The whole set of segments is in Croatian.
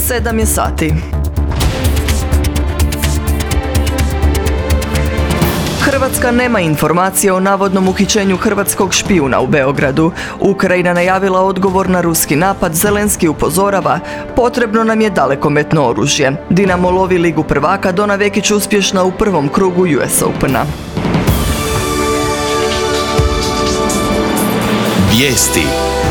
7 je sati. Hrvatska nema informacije o navodnom uhićenju hrvatskog špijuna u Beogradu. Ukrajina najavila odgovor na ruski napad, Zelenski upozorava, potrebno nam je dalekometno oružje. Dinamo lovi Ligu prvaka, Dona Vekić uspješna u prvom krugu US Opena. Vijesti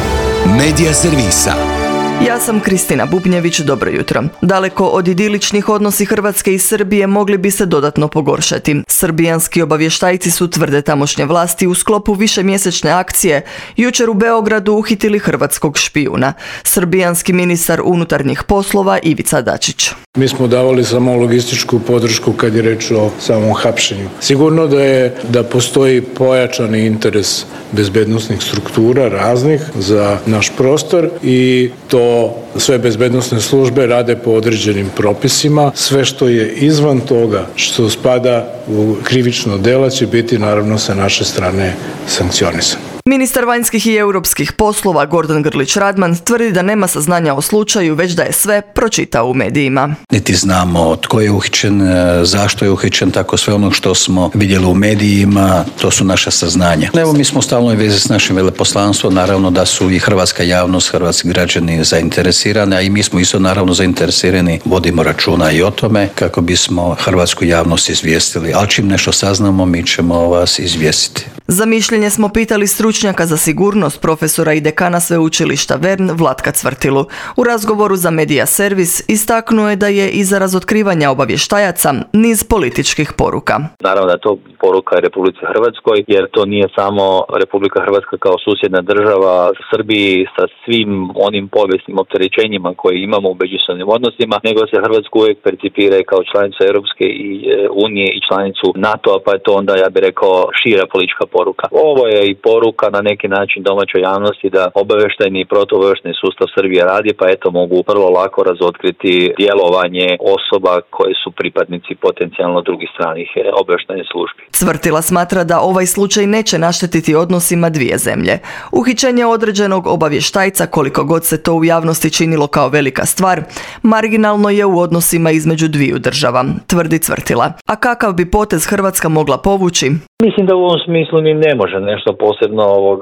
Medija servisa. Ja sam Kristina Bubnjević, dobro jutro. Daleko od idiličnih odnosi Hrvatske i Srbije mogli bi se dodatno pogoršati. Srbijanski obavještajci su, tvrde tamošnje vlasti, u sklopu višemjesečne akcije jučer u Beogradu uhitili hrvatskog špijuna. Srbijanski ministar unutarnjih poslova Ivica Dačić. Mi smo davali samo logističku podršku kad je reč o samom hapšenju. Sigurno da postoji pojačani interes bezbednosnih struktura raznih za naš prostor i to sve bezbednosne službe rade po određenim propisima. Sve što je izvan toga što spada u krivično delo će biti naravno sa naše strane sankcionisano. Ministar vanjskih i europskih poslova Gordan Grlić Radman tvrdi da nema saznanja o slučaju, već da je sve pročitao u medijima. Niti znamo tko je uhićen, zašto je uhićen, tako sve ono što smo vidjeli u medijima, to su naša saznanja. Evo, mi smo u stalnoj vezi s našim veleposlanstvom, naravno da su i hrvatska javnost, hrvatski građani zainteresirani, a i mi smo isto naravno zainteresirani, vodimo računa i o tome kako bismo hrvatsku javnost izvijestili, ali čim nešto saznamo mi ćemo vas izvijestiti. Za mišljenje smo pitali stručnjaka za sigurnost, profesora i dekana sveučilišta Vern Vlatka Cvrtilu. U razgovoru za Medija servis istaknuo je da je iza razotkrivanja obavještajaca niz političkih poruka. Naravno da je to poruka Republici Hrvatskoj, jer to nije samo Republika Hrvatska kao susjedna država Srbiji sa svim onim povijesnim opterećenjima koje imamo u međusobnim odnosima, nego se Hrvatsku uvijek percipira kao članicu Europske unije i članicu NATO-a, pa je to onda, ja bih rekao, šira politička poruka. Ovo je i poruka na neki način domaćoj javnosti da obavještajni i protuobavještajni sustav Srbije radi, pa eto mogu vrlo lako razotkriti djelovanje osoba koje su pripadnici potencijalno drugih stranih obavještajnih službi. Cvrtila smatra da ovaj slučaj neće naštetiti odnosima dvije zemlje. Uhićenje određenog obavještajca, koliko god se to u javnosti činilo kao velika stvar, marginalno je u odnosima između dviju država, tvrdi Cvrtila. A kakav bi potez Hrvatska mogla povući? Mislim da u ovom smislu ni ne može nešto posebno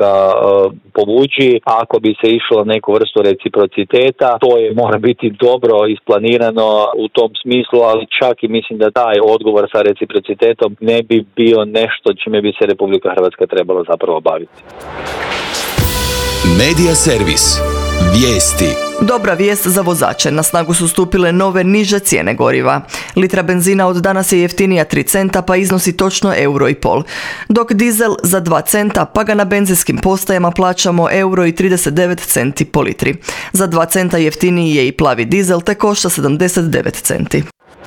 povući. Ako bi se išlo neku vrstu reciprociteta, to je mora biti dobro isplanirano u tom smislu, ali čak i mislim da taj odgovor sa reciprocitetom ne bi bio nešto čime bi se Republika Hrvatska trebala zapravo baviti. Medija servis. Vijesti. Dobra vijest za vozače. Na snagu su stupile nove niže cijene goriva. Litra benzina od danas je jeftinija 3 centa pa iznosi točno €1,5. Dok dizel za 2 centa pa ga na benzinskim postajama plaćamo €1,39 po litri. Za 2 centa jeftiniji je i plavi dizel te košta 79 centi.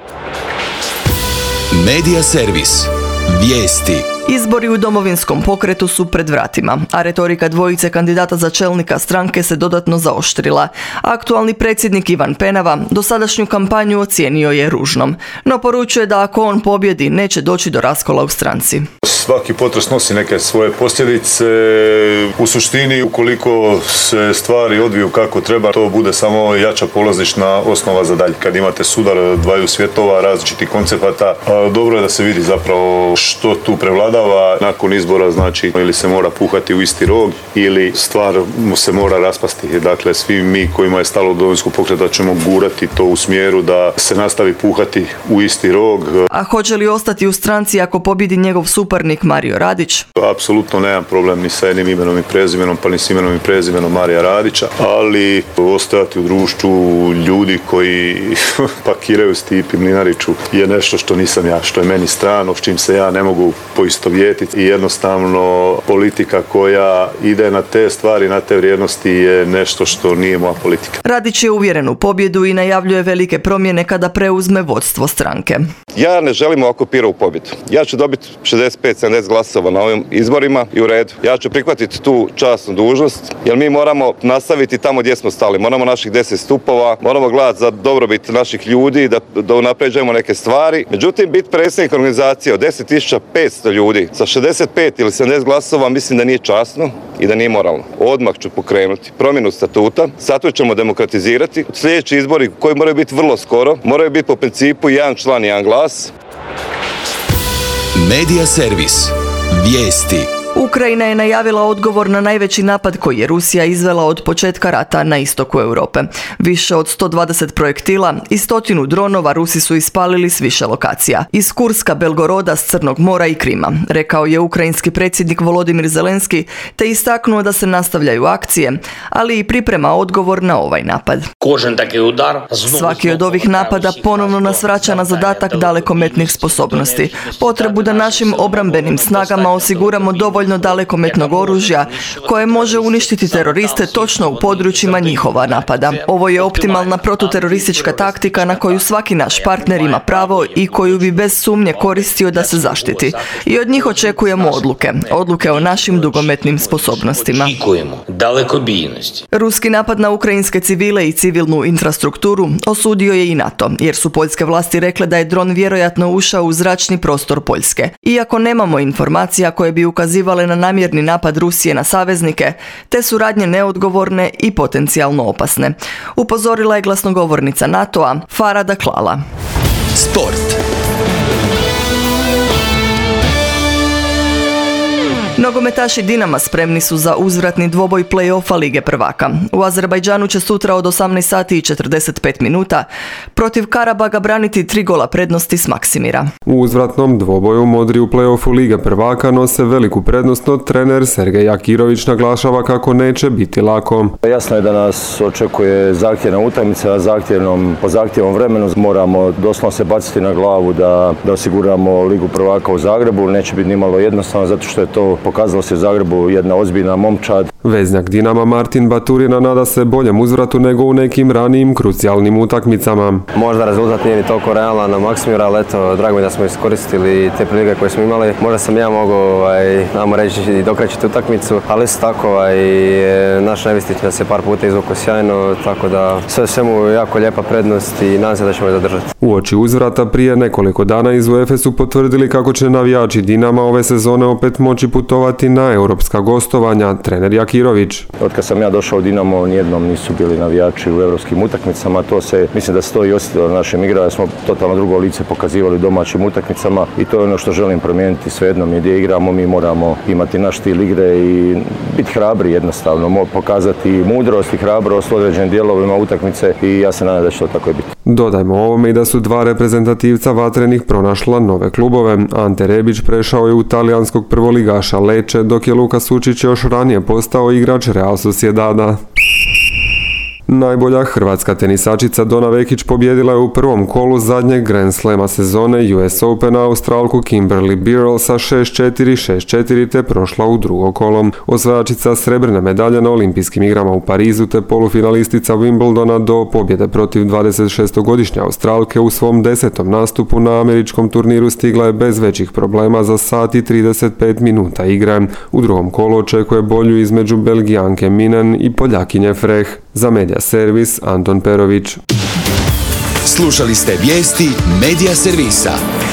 Medija servis. Vijesti. Izbori u Domovinskom pokretu su pred vratima, a retorika dvojice kandidata za čelnika stranke se dodatno zaoštrila. Aktualni predsjednik Ivan Penava dosadašnju kampanju ocijenio je ružnom, no poručuje da ako on pobjedi neće doći do raskola u stranci. Svaki potres nosi neke svoje posljedice. U suštini, ukoliko se stvari odviju kako treba, to bude samo jača polazišna osnova za dalje. Kad imate sudar dvaju svjetova, različitih koncepata, dobro je da se vidi zapravo što tu prevladava. Nakon izbora, znači, ili se mora puhati u isti rog, ili stvar mu se mora raspasti. Dakle, svi mi kojima je stalo do Domovinskog pokreta ćemo gurati to u smjeru da se nastavi puhati u isti rog. A hoće li ostati u stranci ako pobjedi njegov suparnik Mario Radić? Apsolutno nemam problem ni sa jednim imenom i prezimenom, pa ni s imenom i prezimenom Marija Radića, ali ostajati u društvu ljudi koji pakiraju Stipi Mlinariću je nešto što nisam ja, što je meni strano, s čim se ja ne mogu poistovjetiti i jednostavno politika koja ide na te stvari, na te vrijednosti je nešto što nije moja politika. Radić je uvjeren u pobjedu i najavljuje velike promjene kada preuzme vodstvo stranke. Ja ne želim ovako Pirovu pobjedu. Ja ću dobiti 65-70 glasova na ovim izborima i u redu. Ja ću prihvatiti tu časnu dužnost, jer mi moramo nastaviti tamo gdje smo stali. Moramo naših 10 stupova, moramo gledati za dobrobit naših ljudi, da unapređujemo neke stvari. Međutim, biti predsjednik organizacije od 10.500 ljudi ljudi sa 65 ili 70 glasova mislim da nije časno i da nije moralno. Odmah ću pokrenuti promjenu statuta, statut ćemo demokratizirati. Sljedeći izbori koji moraju biti vrlo skoro, moraju biti po principu jedan član, jedan glas. Medija servis. Vijesti. Ukrajina je najavila odgovor na najveći napad koji je Rusija izvela od početka rata na istoku Europe. Više od 120 projektila i 100 dronova Rusi su ispalili s više lokacija. Iz Kurska, Belgoroda, s Crnog mora i Krima, rekao je ukrajinski predsjednik Volodimir Zelenski, te istaknuo da se nastavljaju akcije, ali i priprema odgovor na ovaj napad. Svaki od ovih napada ponovno nas vraća na zadatak dalekometnih sposobnosti. Potrebu da našim obrambenim snagama osiguramo dovoljno dalekometnog oružja koje može uništiti teroriste točno u područjima njihova napada. Ovo je optimalna protuteroristička taktika na koju svaki naš partner ima pravo i koju bi bez sumnje koristio da se zaštiti. I od njih očekujemo odluke o našim dugometnim sposobnostima. Ruski napad na ukrajinske civile i civilnu infrastrukturu osudio je i NATO, jer su poljske vlasti rekle da je dron vjerojatno ušao u zračni prostor Poljske. Iako nemamo informacija koje bi ukazivale na namjerni napad Rusije na saveznike, te su radnje neodgovorne i potencijalno opasne. Upozorila je glasnogovornica NATO-a Farada Klala. Sport. Nogometaši Dinama spremni su za uzvratni dvoboj play-offa Lige prvaka. U Azerbajdžanu će sutra od 18 sati i 45 minuta protiv Karabaga braniti 3 gola prednosti s Maksimira. U uzvratnom dvoboju modri u play-offu Lige prvaka nose veliku prednost, no trener Sergej Akirović naglašava kako neće biti lako. Jasno je da nas očekuje zahtjevna utakmica, po zahtjevnom vremenu moramo doslovno se baciti na glavu da osiguramo Ligu prvaka u Zagrebu. Neće biti nimalo jednostavno zato što je to pokazalo se u Zagrebu jedna ozbiljna momčad. Veznjak Dinama Martin Baturina nada se boljem uzvratu nego u nekim ranijim krucijalnim utakmicama. Možda rezultat nije ni toliko realan na Maksimira, ali eto, drago mi da smo iskoristili te prilike koje smo imali. Možda sam ja mogao, namo reći, i dokraćiti utakmicu, ali isto tako naš Nevistić nas je par puta izvukao sjajno, tako da sve svemu jako lijepa prednost i nadam se da ćemo je zadržati. Uoči uzvrata prije nekoliko dana iz UEFA su potvrdili kako će navijači Dinama ove sezone opet moći putovati na europska gostovanja, trener Jakirović. Od kad sam ja došao u Dinamo, nijednom nisu bili navijači u europskim utakmicama. To se, mislim da se to i osjetilo na našem igraju, da smo totalno drugo lice pokazivali u domaćim utakmicama i to je ono što želim promijeniti. Svejedno mi gdje igramo, mi moramo imati naš stil igre i biti hrabri jednostavno, pokazati mudrost i hrabrost u određenim dijelovima utakmice i ja se nadam da će to tako i biti. Dodajmo ovome i da su 2 reprezentativca vatrenih pronašla nove klubove. Ante Rebić prešao je u talijanskog prvoligaša Lecce, dok je Luka Sučić još ranije postao igrač Real Sociedada. Najbolja hrvatska tenisačica Dona Vekić pobjedila je u prvom kolu zadnjeg Grand Slama sezone US Opena Australku Kimberly Birrell sa 6-4, 6-4 te prošla u drugo kolo. Osvajačica srebrne medalje na olimpijskim igrama u Parizu te polufinalistica Wimbledona do pobjede protiv 26-godišnje Australke u svom 10. nastupu na američkom turniru stigla je bez većih problema za sat i 35 minuta igre. U drugom kolu očekuje bolju između Belgijanke Minen i Poljakinje Freh. Za Medija servis Anton Perović. Slušali ste vijesti Medija servisa.